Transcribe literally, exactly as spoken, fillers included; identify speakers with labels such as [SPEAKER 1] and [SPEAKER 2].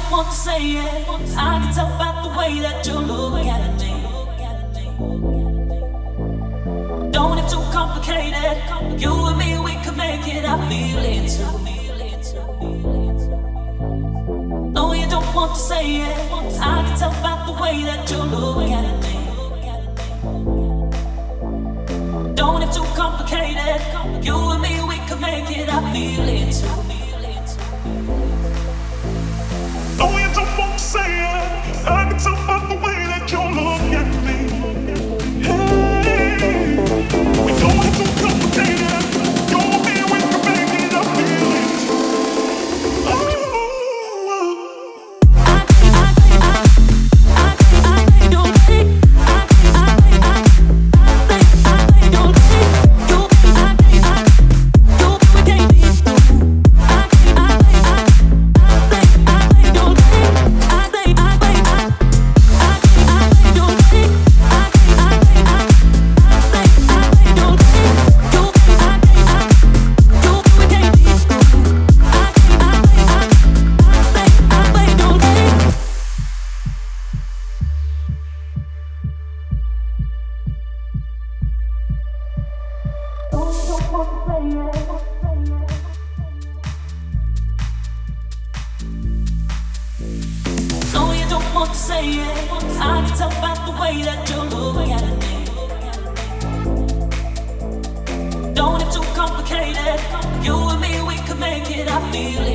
[SPEAKER 1] don't want to say it. I can tell by the way that you look at me. Don't have too complicated. You and me, we could make it. I feel it too. No, you don't want to say it. I can tell by the way that you look at me. Don't have too complicated. You and me, we could make it. I feel it too.
[SPEAKER 2] No, you don't want to say it. I can tell by the way that you look at me. Hey, we don't have too complicated. You and me, we can make it. I feel it. Oh.
[SPEAKER 1] You and me, we could make it. I feel it.